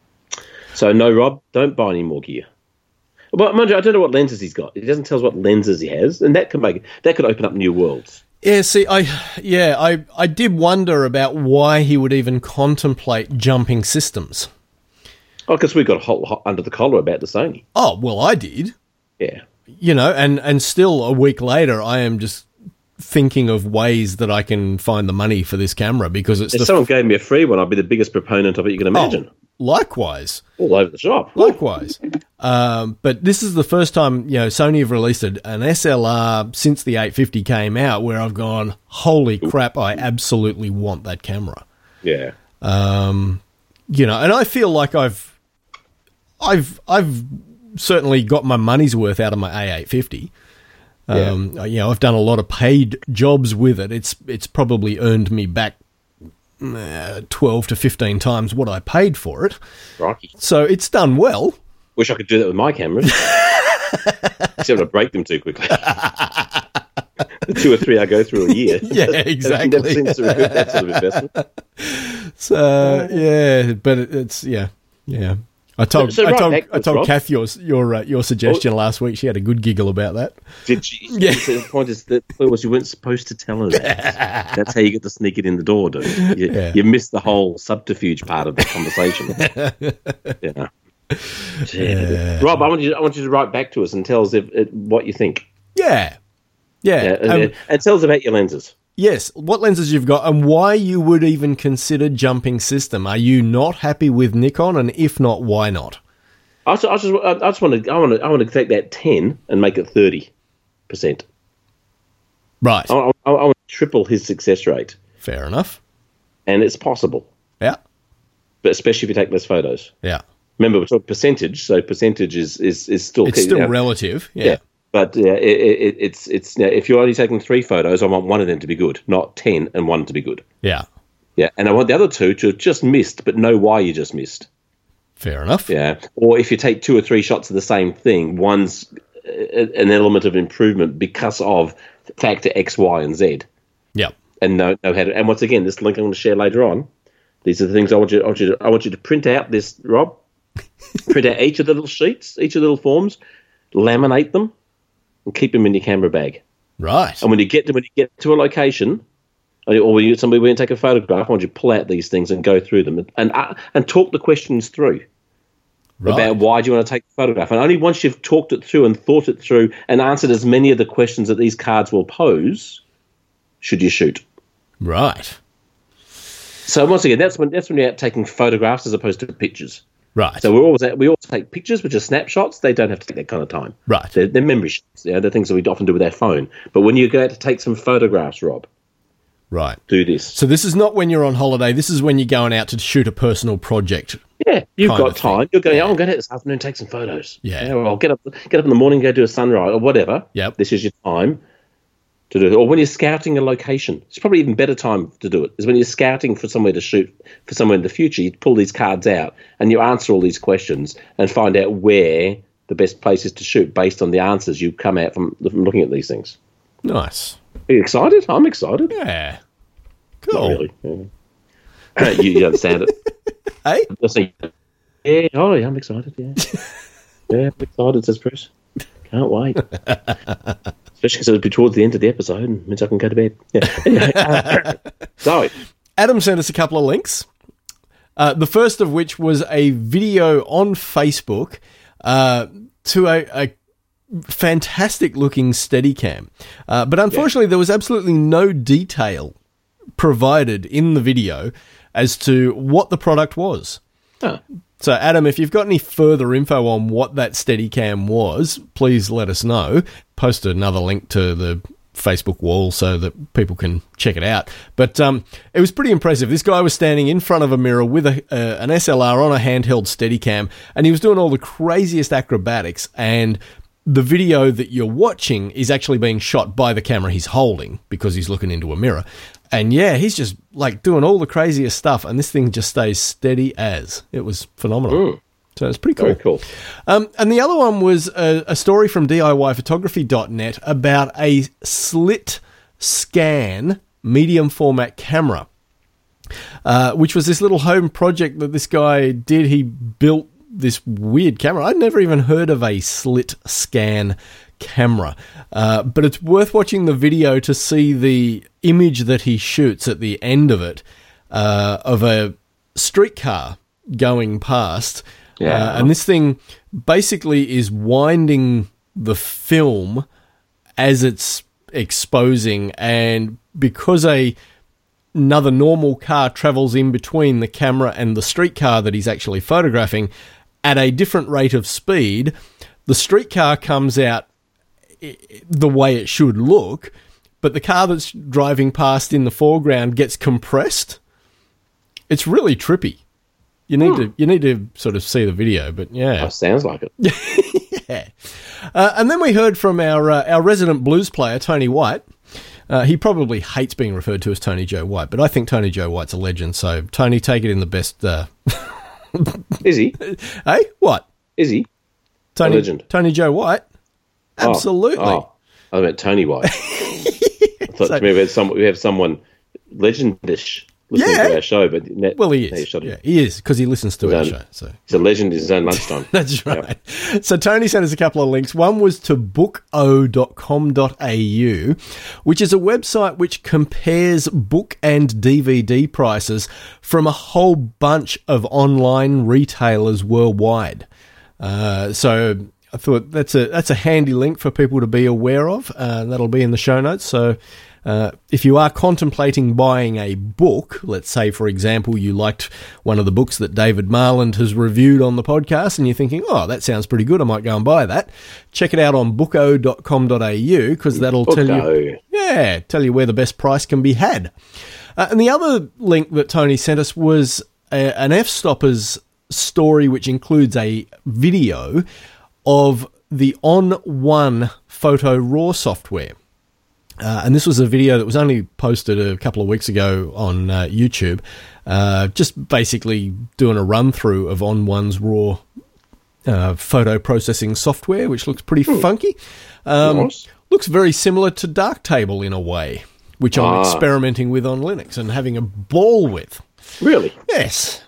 So no, Rob, don't buy any more gear. Well, mind you, I don't know what lenses he's got. He doesn't tell us what lenses he has, and that could make that could open up new worlds. Yeah, see, I yeah, I I did wonder about why he would even contemplate jumping systems. Oh, because we got hot, hot under the collar about the Sony. Oh, well, I did. Yeah. You know, and, and still a week later, I am just thinking of ways that I can find the money for this camera because it's If the someone gave me a free one, I'd be the biggest proponent of it you can imagine. Oh, likewise. All over the shop. Likewise. Um, but this is the first time, you know, Sony have released an S L R since the eight fifty came out where I've gone, holy crap, I absolutely want that camera. Yeah. Um, you know, and I feel like I've, I've, I've certainly got my money's worth out of my A eight fifty. Um, yeah. You know, I've done a lot of paid jobs with it. It's, it's probably earned me back uh, twelve to fifteen times what I paid for it. Rocky. So it's done well. Wish I could do that with my cameras. Except I break them too quickly. The two or three I go through a year. Yeah, exactly. That seems to be good, that sort of investment. So yeah, but it, it's yeah, yeah. I told So- so I right told back, I told Rob. Kath your your uh, your suggestion last week. She had a good giggle about that. Did she? Yeah. The point is that was you weren't supposed to tell her that. That's how you get to sneak it in the door, dude. You, Yeah. you missed the whole subterfuge part of the conversation. yeah. Yeah. Rob, I want you. I want you to write back to us and tell us if, if, what you think. Yeah, yeah. Yeah, and, Um, and tell us about your lenses. yes, what lenses you've got and why you would even consider jumping system. Are you not happy with Nikon, and if not, why not? I just, I just, I just want to, I want to, I want to take that ten and make it thirty percent. Right, I, I, I want to triple his success rate, fair enough. and it's possible, Yeah, but especially if you take less photos. yeah. Remember, we're talking percentage, so percentage is is, is still It's still you know, relative. Yeah, yeah. But uh, it, it, it's it's you know, if you're only taking three photos, I want one of them to be good, not ten and one to be good. yeah. Yeah, and I want the other two to have just missed, but know why you just missed. Fair enough. Yeah, or if you take two or three shots of the same thing, one's a- an element of improvement because of factor X, Y, and Z, Yeah, and know know how to. And once again, this link I'm going to share later on. These are the things I want you. I want you to, I want you to print out this, Rob. Print out each of the little sheets, each of the little forms, laminate them, and keep them in your camera bag. right. And when you get to when you get to a location, or when you somebody when you take a photograph, I want you to pull out these things and go through them and and, uh, and talk the questions through. Right. About why do you want to take the photograph. And only once you've talked it through and thought it through and answered as many of the questions that these cards will pose, should you shoot. Right. So once again, that's when that's when you're out taking photographs as opposed to pictures. Right. So we're always at, we always take pictures, which are snapshots. They don't have to take that kind of time. Right. They're, they're memory shots. You know, they're things that we often do with our phone. But when you go out to take some photographs, Rob, Right. do this. So this is not when you're on holiday. This is when you're going out to shoot a personal project. Yeah, you've kind got of time. thing. You're going, Yeah. oh, I'm going out this afternoon and take some photos. Yeah. Or I'll get up, get up in the morning, go do a sunrise or whatever. Yep. This is your time to do it. Or when you're scouting a location. It's probably even better time to do it. Is when you're scouting for somewhere to shoot for somewhere in the future. You pull these cards out and you answer all these questions and find out where the best place is to shoot based on the answers you come out from, from looking at these things. Nice. Are you excited? I'm excited. Yeah. Not Cool. really. Yeah. you, you understand it. Hey? I say, yeah, oh, yeah, I'm excited, yeah. Yeah, I'm excited, says Bruce. Can't wait. Especially because it'll be towards the end of the episode and means I can go to bed. Yeah. Anyway, uh, so, Adam sent us a couple of links. Uh, the first of which was a video on Facebook uh, to a, a fantastic looking Steadicam. Uh, but unfortunately, there was absolutely no detail provided in the video as to what the product was. huh. So, Adam, if you've got any further info on what that Steadicam was, please let us know. Post another link to the Facebook wall so that people can check it out. But um, it was pretty impressive. This guy was standing in front of a mirror with a, uh, an S L R on a handheld Steadicam, and he was doing all the craziest acrobatics. And the video that you're watching is actually being shot by the camera he's holding because he's looking into a mirror. And yeah, he's just like doing all the craziest stuff, and this thing just stays steady as. It was phenomenal. Mm. So it's pretty cool. Very cool. Um, and the other one was a, a story from D I Y photography dot net about a slit scan medium format camera, uh, which was this little home project that this guy did. He built this weird camera. I'd never even heard of a slit scan camera, uh, but it's worth watching the video to see the image that he shoots at the end of it, uh, of a streetcar going past. Yeah. Uh, and this thing basically is winding the film as it's exposing, and because a another normal car travels in between the camera and the street car that he's actually photographing at a different rate of speed, the street car comes out the way it should look, but the car that's driving past in the foreground gets compressed. It's really trippy. You need hmm. to you need to sort of see the video, but yeah. Oh, sounds like it. yeah. Uh, and then we heard from our uh, our resident blues player, Tony White. Uh, he probably hates being referred to as Tony Joe White, but I think Tony Joe White's a legend. So, Tony, take it in the best... Uh... Is he? Hey, what? Is he? Tony, a legend? Tony Joe White? Absolutely. Oh, oh. I meant Tony White. I thought so, maybe we, had some, we have someone legendish listening yeah. to our show, but net, well, he is. Yeah, he is because he listens to our show. So he's a legend in his own lunchtime. That's right. Yep. So Tony sent us a couple of links. One was to book o dot com dot a u, which is a website which compares book and D V D prices from a whole bunch of online retailers worldwide. Uh, so I thought that's a that's a handy link for people to be aware of. Uh, that'll be in the show notes. So. Uh, if you are contemplating buying a book, let's say, for example, you liked one of the books that David Marland has reviewed on the podcast and you're thinking, oh, that sounds pretty good, I might go and buy that, check it out on book o dot com dot a u because that'll Book-o. tell you, yeah, tell you where the best price can be had. Uh, and the other link that Tony sent us was a, an F-Stoppers story which includes a video of the On One Photo RAW software. Uh, and this was a video that was only posted a couple of weeks ago on uh, YouTube, uh, just basically doing a run-through of On One's RAW uh, photo processing software, which looks pretty hmm. funky. Um, nice. Looks very similar to Darktable in a way, which I'm ah. experimenting with on Linux and having a ball with. Really? Yes.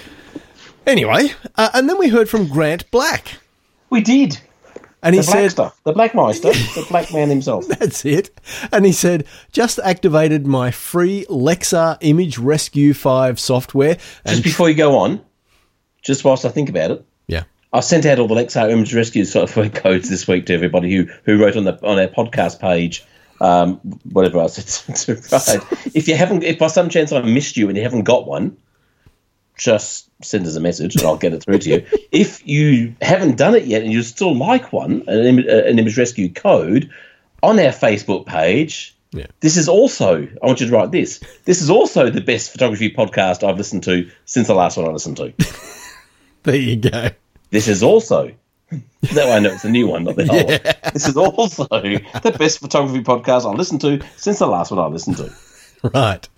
Anyway, uh, and then we heard from Grant Black. We did. And he the black said, stuff, the Black Meister, the black man himself. That's it. And he said, just activated my free Lexar Image Rescue five software. And just before you go on, just whilst I think about it, yeah, I sent out all the Lexar Image Rescue software codes this week to everybody who, who wrote on the on our podcast page, um, whatever I said to write. If you haven't, if by some chance I missed you and you haven't got one, just send us a message and I'll get it through to you. If you haven't done it yet and you still like one, an, Im- an Image Rescue code, on our Facebook page, yeah. this is also, I want you to write this, this is also the best photography podcast I've listened to since the last one I listened to. There you go. This is also, that way I know it's a new one, not the old yeah. one. This is also the best photography podcast I've listened to since the last one I listened to. Right.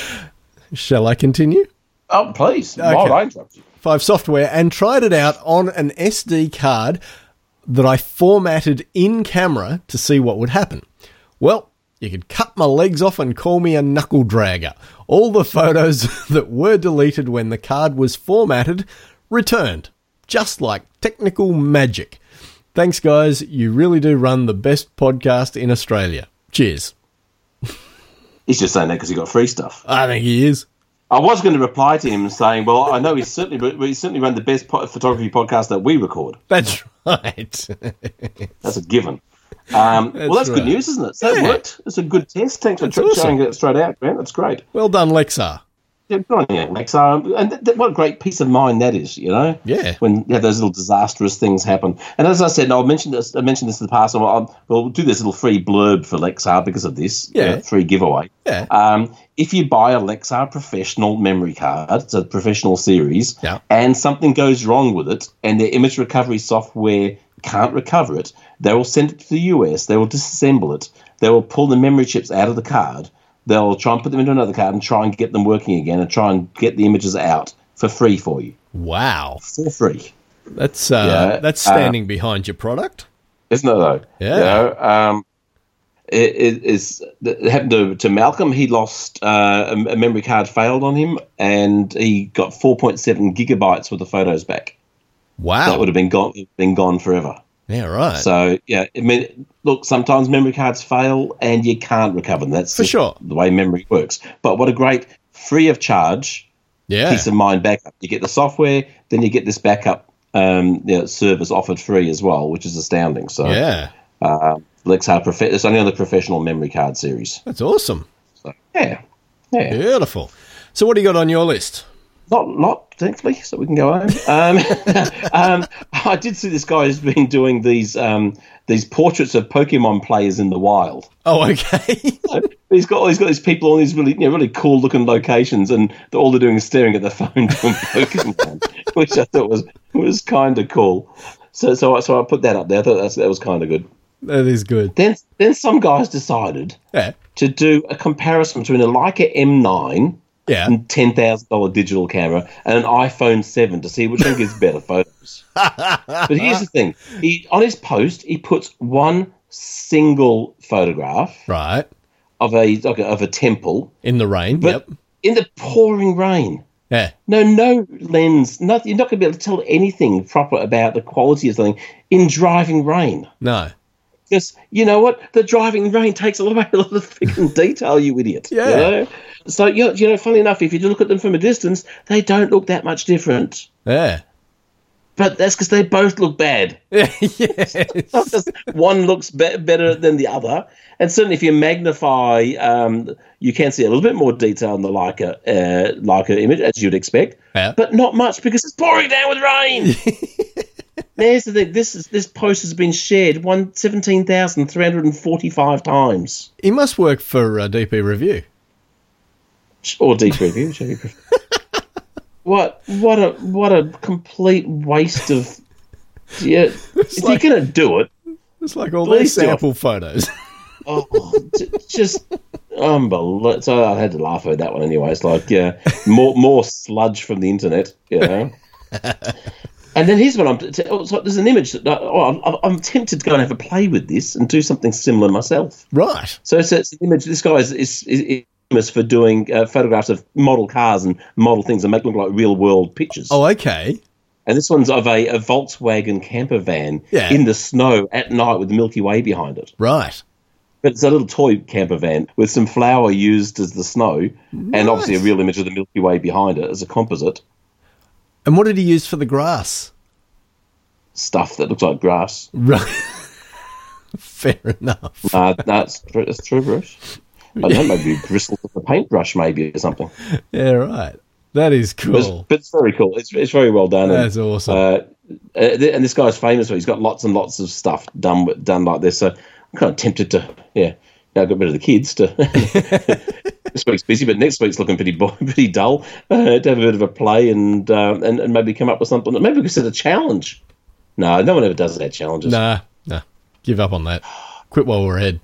Shall I continue? Oh, please. Okay. Why would I interrupt you? Five Software, and tried it out on an S D card that I formatted in camera to see what would happen. Well, you could cut my legs off and call me a knuckle dragger. All the photos that were deleted when the card was formatted returned, just like technical magic. Thanks, guys. You really do run the best podcast in Australia. Cheers. He's just saying that because he got free stuff. I think he is. I was going to reply to him saying, well, I know he's certainly we certainly run the best po- photography podcast that we record. That's right. That's a given. Um, that's well, that's right. Good news, isn't it? So yeah. That worked. It's a good test. Thanks that's for awesome. Showing it straight out, Grant. That's great. Well done, Lexar. Yeah, good on you, Lexar. And th- th- what a great peace of mind that is, you know? Yeah. When you have those little disastrous things happen. And as I said, I'll mention this, I mentioned this in the past, and I'll, we'll do this little free blurb for Lexar because of this. Yeah. Uh, free giveaway. Yeah. Um, if you buy a Lexar professional memory card, it's a professional series, yeah. and something goes wrong with it, and their image recovery software can't recover it, they will send it to the U S, they will disassemble it, they will pull the memory chips out of the card, they'll try and put them into another card and try and get them working again and try and get the images out for free for you. Wow. For free. That's uh, yeah. that's standing uh, behind your product. Isn't it, though? Yeah. You know, um, it, it, it's, it happened to, to Malcolm. He lost uh, a, a memory card failed on him, and he got four point seven gigabytes worth of photos back. Wow. That would have been gone, been gone forever. Yeah, right. So, yeah, I mean, look, sometimes memory cards fail and you can't recover them. That's for the, sure the way memory works. But what a great free of charge yeah. peace of mind backup. You get the software, then you get this backup um, you know, service offered free as well, which is astounding. So, yeah. Uh, Lexar, prof- it's only on the professional memory card series. That's awesome. So, yeah. Yeah. Beautiful. So what do you got on your list? Not, not thankfully, so we can go home. Um, um, I did see this guy who's been doing these um, these portraits of Pokemon players in the wild. Oh, okay. So he's got he's got these people on these really you know, really cool looking locations, and all they're doing is staring at the phone doing Pokemon, which I thought was was kind of cool. So so I, so I put that up there. I thought that's, that was kind of good. That is good. Then then some guys decided Yeah. to do a comparison between a Leica M nine. Yeah. And ten thousand dollars digital camera and an iPhone seven to see which one gives better photos. But here's the thing. He on his post, he puts one single photograph Right. of a, like a of a temple. In the rain. But Yep. in the pouring rain. Yeah. No, no lens. Nothing, you're not going to be able to tell anything proper about the quality of something in driving rain. No. Because you know what? The driving rain takes a lot, a lot of freaking detail, you idiot. Yeah. You know? So, you know, you know, funny enough, if you look at them from a distance, they don't look that much different. Yeah. But that's because they both look bad. Yes. Not just one looks be- better than the other. And certainly if you magnify, um, you can see a little bit more detail in the Leica, uh, Leica image, as you'd expect. Yeah. But not much because it's pouring down with rain. There's the thing. This is this post has been shared one seventeen thousand three hundred forty-five times. He must work for uh, D P Review. Or deep review, whichever you prefer. What what a what a complete waste of yeah. If like- you're gonna do it, It's like all their Please do. sample photos. oh, j- just unbelievable. So I had to laugh at that one anyway. It's like yeah, more more sludge from the internet, you know. And then here's what I'm. T- oh, so there's an image that oh, I'm, I'm tempted to go and have a play with this and do something similar myself. Right. So it's, it's an image. This guy is is, is famous for doing uh, photographs of model cars and model things and make them look like real world pictures. Oh, okay. And this one's of a, a Volkswagen camper van Yeah. in the snow at night with the Milky Way behind it. Right. But it's a little toy camper van with some flour used as the snow, and obviously a Nice. real image of the Milky Way behind it as a composite. And what did he use for the grass? Stuff that looks like grass. Right. Fair enough. Uh, no, it's, true- it's true, Bruce. I don't know, maybe bristles with a paintbrush, maybe, or something. Yeah, right. That is But it's, cool. but it's very cool. It's it's very well done. That's and, awesome. Uh, uh, th- and this guy's famous for he's got lots and lots of stuff done with- done like this. So I'm kind of tempted to, yeah, now I've got rid of the kids. To this week's busy, but next week's looking pretty bo- pretty dull. Uh, to have a bit of a play and, um, and and maybe come up with something. Maybe we could set a challenge. No, no one ever does that challenges. Nah, nah. Give up on that. Quit while we're ahead.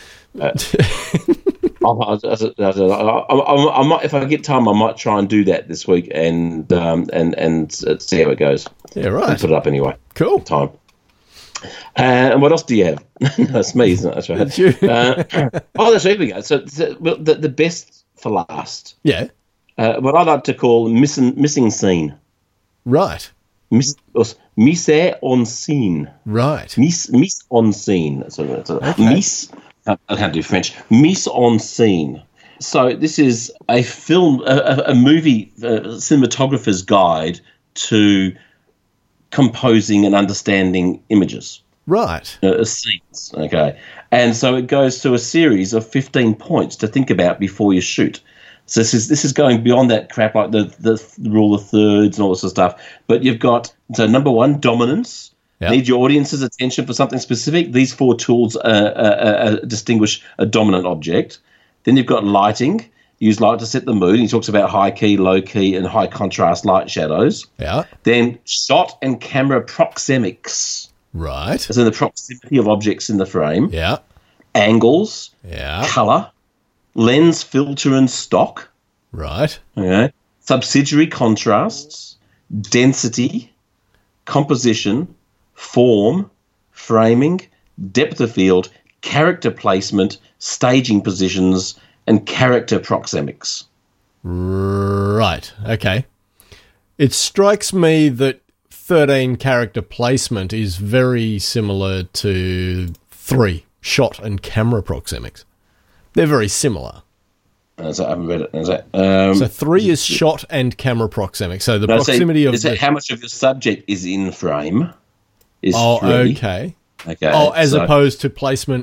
I, I, I, I, I might, if I get time, I might try and do that this week and um, and and see how it goes. Yeah, I'll right. put it up anyway. Cool. Time. Uh, and what else do you have? No, it's me, isn't it? That's right. That's you. Uh, oh, that's right. Here we go. So the, well, the, the best for last. Yeah. Uh, what I like to call missing missing scene. Right. Miss, mise en scene. Right. Mise, mise en scene. That's a, that's a, Okay. Mise. I can't do French. Mise en scene. So this is a film, a, a, a movie, a cinematographer's guide to composing and understanding images, Right. uh, scenes. Okay, and so it goes through a series of fifteen points to think about before you shoot. So this is this is going beyond that crap like the the rule of thirds and all this sort of stuff. But you've got so number one, dominance. Yep. Need your audience's attention for something specific. These four tools uh, uh, uh, distinguish a dominant object. Then you've got lighting. Use light to set the mood. He talks about high key, low key, and high contrast light shadows. Yeah. Then shot and camera proxemics, Right. as in the proximity of objects in the frame. Yeah. Angles, Yeah. color, lens filter and stock. Right. Okay. Subsidiary contrasts, density, composition, form, framing, depth of field, character placement, staging positions, and character proxemics. Right. Okay. It strikes me that thirteen character placement is very similar to three shot and camera proxemics. They're very similar. As I haven't read it. Is that, um, So three is shot and camera proxemics. So the no, so proximity of is it the, how much of your subject is in frame is oh, three. okay. Okay. Oh, as so- opposed to placement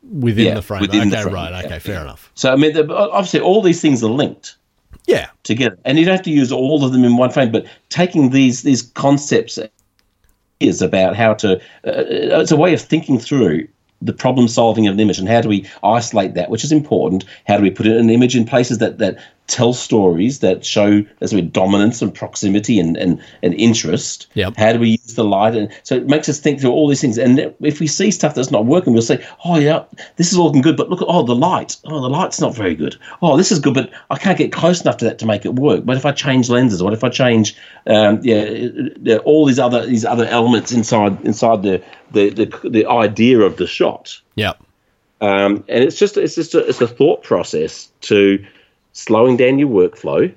within Yeah, the frame. within Okay, the frame, right. yeah. Okay, fair enough. So, I mean, the, obviously, all these things are linked Yeah. together, and you don't have to use all of them in one frame. But taking these these concepts is about how to. Uh, it's a way of thinking through the problem solving of an image, and how do we isolate that, which is important. How do we put an image in places that that tell stories that show, as we dominance and proximity and and, and interest. Yep. How do we use the light? And so it makes us think through all these things. And if we see stuff that's not working, we'll say, oh yeah, this is all looking good, but look at, oh, the light. Oh, the light's not very good. Oh, this is good, but I can't get close enough to that to make it work. What if I change lenses? What if I change um, yeah, all these other these other elements inside inside the the the, the idea of the shot? Yep. Um, and it's just it's just a, it's a thought process to slowing down your workflow,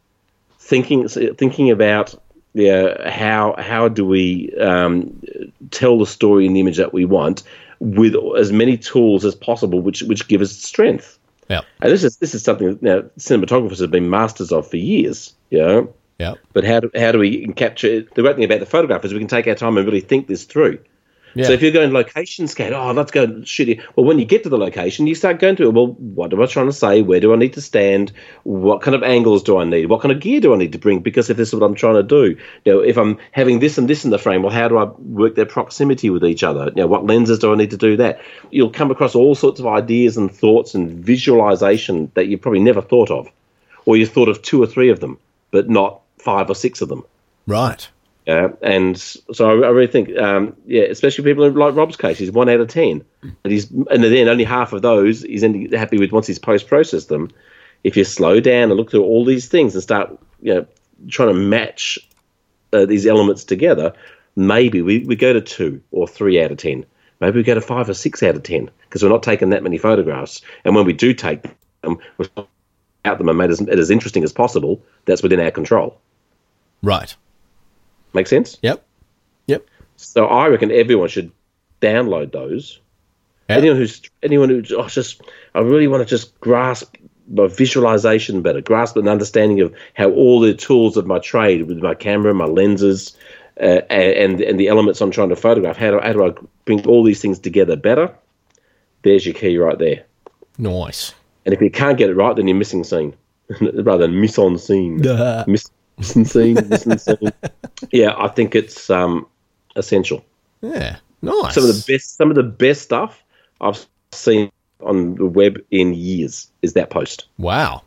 thinking thinking about yeah how how do we um, tell the story in the image that we want with as many tools as possible, which which give us strength. Yeah, and this is this is something that now cinematographers have been masters of for years. You know, yeah. But how do how do we capture? The great thing about the photograph is we can take our time and really think this through. Yeah. So if you're going location scan, oh, let's go shoot it. Well, when you get to the location, you start going through it. Well, what am I trying to say? Where do I need to stand? What kind of angles do I need? What kind of gear do I need to bring? Because if this is what I'm trying to do, you know, if I'm having this and this in the frame, well, how do I work their proximity with each other? You know, what lenses do I need to do that? You'll come across all sorts of ideas and thoughts and visualization that you probably never thought of, or you thought of two or three of them, but not five or six of them. Right. Yeah, and so I, I really think, um, yeah, especially people like Rob's case, he's one out of ten, and he's and then only half of those he's happy with once he's post processed them. If you slow down and look through all these things and start, you know, trying to match uh, these elements together, maybe we, we go to two or three out of ten. Maybe we go to five or six out of ten because we're not taking that many photographs. And when we do take them, we're out them and made as, as interesting as possible. That's within our control. Right. Make sense? Yep. Yep. So I reckon everyone should download those. Yep. Anyone who's anyone who oh, just I really want to just grasp my visualization better, grasp an understanding of how all the tools of my trade with my camera, my lenses, uh, and and the elements I'm trying to photograph. How do how do I bring all these things together better? There's your key right there. Nice. And if you can't get it right, then you're missing scene rather than miss on scene. Duh. Miss. Listen, scene, listen, scene. Yeah, I think it's um, essential. Yeah, nice. Some of the best, some of the best stuff I've seen on the web in years is that post. Wow,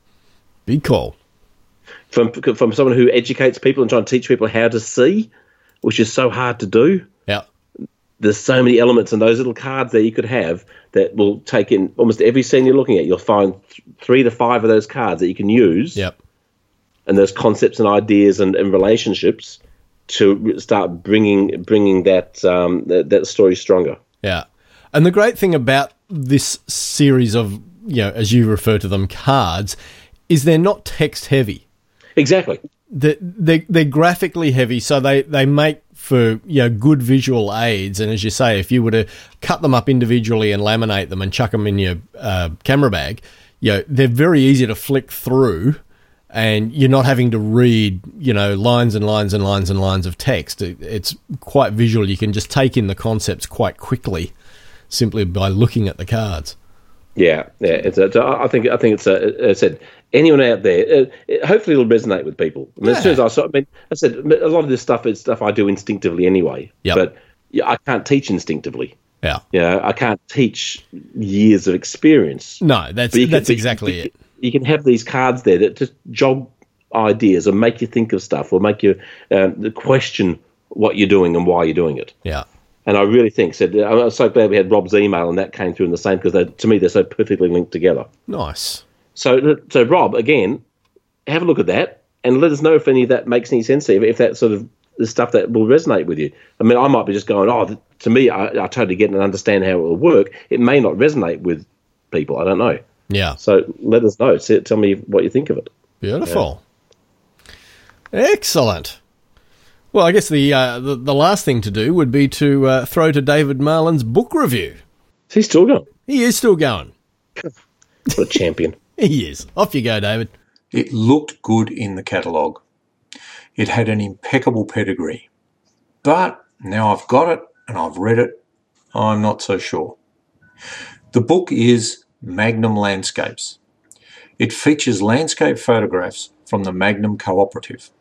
big call. From from someone who educates people and trying to teach people how to see, which is so hard to do. Yeah, there's so many elements in those little cards that you could have that will take in almost every scene you're looking at. You'll find th- three to five of those cards that you can use. Yep. And those concepts and ideas and, and relationships to start bringing bringing that, um, that that story stronger. Yeah, and the great thing about this series of, you know, as you refer to them, cards, is they're not text heavy. Exactly. They're, they're, they're graphically heavy, so they, they make for, you know, good visual aids. And as you say, if you were to cut them up individually and laminate them and chuck them in your uh, camera bag, you know, they're very easy to flick through. And you're not having to read, you know, lines and lines and lines and lines of text. It, it's quite visual. You can just take in the concepts quite quickly, simply by looking at the cards. Yeah, yeah. It's a, it's a, I think I think it's a, as I said, anyone out there, it, it, hopefully it'll resonate with people. I mean, yeah. As soon as I saw, I mean, I said a lot of this stuff is stuff I do instinctively anyway. Yep. But yeah, I can't teach instinctively. Yeah. Yeah, I can't teach years of experience. No, that's can, that's exactly you, it. You can have these cards there that just jog ideas or make you think of stuff or make you um, question what you're doing and why you're doing it. Yeah. And I really think, so I'm so glad we had Rob's email and that came through in the same, because to me they're so perfectly linked together. Nice. So, so Rob, again, have a look at that and let us know if any of that makes any sense to you, if that sort of the stuff that will resonate with you. I mean, I might be just going, oh, to me, I, I totally get and understand how it will work. It may not resonate with people. I don't know. Yeah. So let us know. Tell me what you think of it. Beautiful. Yeah. Excellent. Well, I guess the, uh, the the last thing to do would be to uh, throw to David Marlin's book review. He's still going. He is still going. What a champion. He is. Off you go, David. It looked good in the catalogue. It had an impeccable pedigree. But now I've got it and I've read it, I'm not so sure. The book is Magnum Landscapes. It features landscape photographs from the Magnum Cooperative.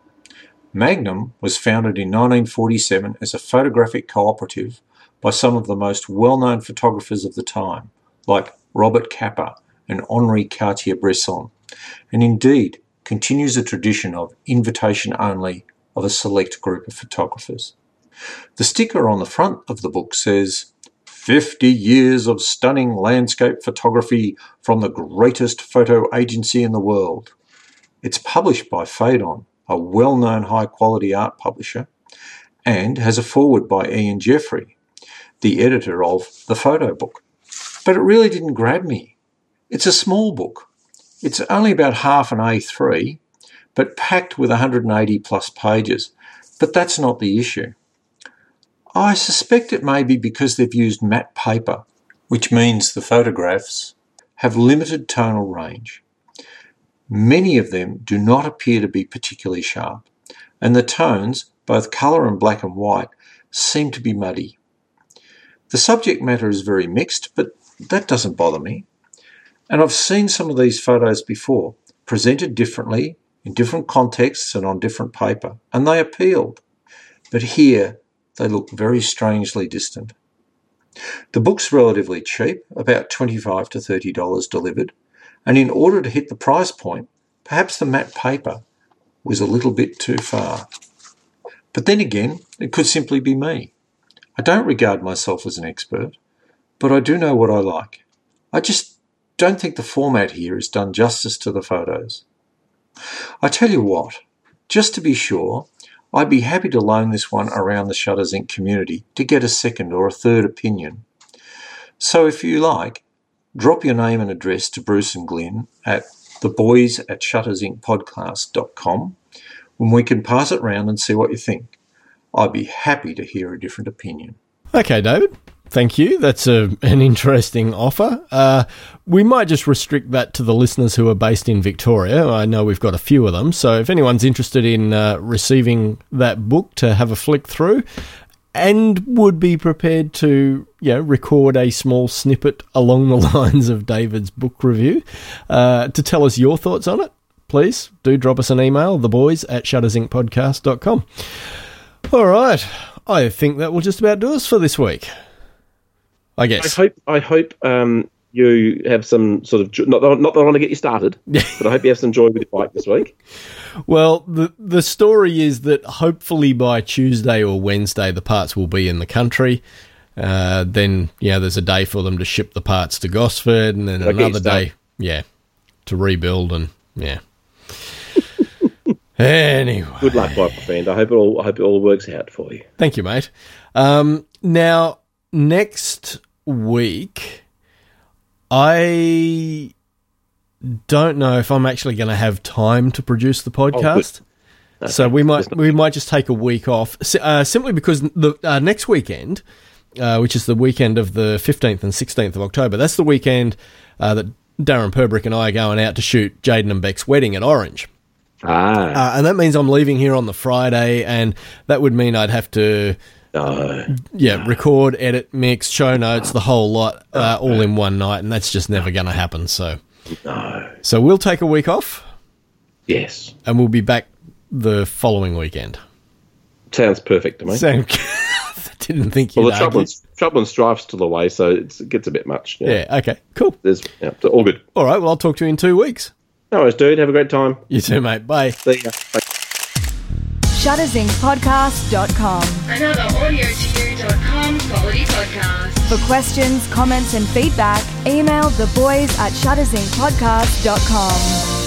Magnum was founded in nineteen forty-seven as a photographic cooperative by some of the most well-known photographers of the time, like Robert Capa and Henri Cartier-Bresson, and indeed continues a tradition of invitation only of a select group of photographers. The sticker on the front of the book says, fifty years of stunning landscape photography from the greatest photo agency in the world. It's published by Phaidon, a well-known high-quality art publisher, and has a foreword by Ian Jeffrey, the editor of The Photo Book. But it really didn't grab me. It's a small book. It's only about half an A three, but packed with one hundred eighty plus pages. But that's not the issue. I suspect it may be because they've used matte paper, which means the photographs have limited tonal range. Many of them do not appear to be particularly sharp, and the tones, both colour and black and white, seem to be muddy. The subject matter is very mixed, but that doesn't bother me. And I've seen some of these photos before, presented differently, in different contexts and on different paper, and they appealed. But here, they look very strangely distant. The book's relatively cheap, about twenty-five to thirty dollars delivered, and in order to hit the price point, perhaps the matte paper was a little bit too far. But then again, it could simply be me. I don't regard myself as an expert, but I do know what I like. I just don't think the format here has done justice to the photos. I tell you what, just to be sure, I'd be happy to loan this one around the Shutters Incorporated community to get a second or a third opinion. So if you like, drop your name and address to Bruce and Glyn at theboys at shutters inc podcast dot com when we can pass it round and see what you think. I'd be happy to hear a different opinion. Okay, David. Thank you. That's a, an interesting offer. Uh, we might just restrict that to the listeners who are based in Victoria. I know we've got a few of them. So if anyone's interested in uh, receiving that book to have a flick through and would be prepared to, you know, record a small snippet along the lines of David's book review uh, to tell us your thoughts on it, please do drop us an email, theboys at shutters inc podcast dot com. All right. I think that will just about do us for this week. I guess. I hope I hope um, you have some sort of not not that I want to get you started, but I hope you have some joy with your bike this week. Well, the the story is that hopefully by Tuesday or Wednesday the parts will be in the country. Uh, then yeah, there's a day for them to ship the parts to Gosford, and then okay, another day, yeah, to rebuild and yeah. Anyway, good luck, my friend. I hope it all I hope it all works out for you. Thank you, mate. Um, now next week, I don't know if I'm actually going to have time to produce the podcast. Oh, okay. So we might we might just take a week off, uh, simply because the uh, next weekend, uh, which is the weekend of the fifteenth and sixteenth of October, that's the weekend uh, that Darren Perbrick and I are going out to shoot Jaden and Beck's wedding at Orange. Ah, uh, and that means I'm leaving here on the Friday, and that would mean I'd have to. No. Yeah, record, edit, mix, show notes, the whole lot, uh, all in one night, and that's just never going to happen. So, no. So we'll take a week off. Yes, and we'll be back the following weekend. Sounds perfect to me. Sound, I didn't think you'd well, the trouble argue. and, trouble and strife's still away, so it's, it gets a bit much. Yeah. yeah. Okay. Cool. There's yeah, so all good. All right. Well, I'll talk to you in two weeks. No worries, dude. Have a great time. You too, mate. Bye. See ya. Bye. shutters inc podcast dot com. Another audio two dot com quality podcast. For questions, comments and feedback, email theboys at shutters inc podcast dot com.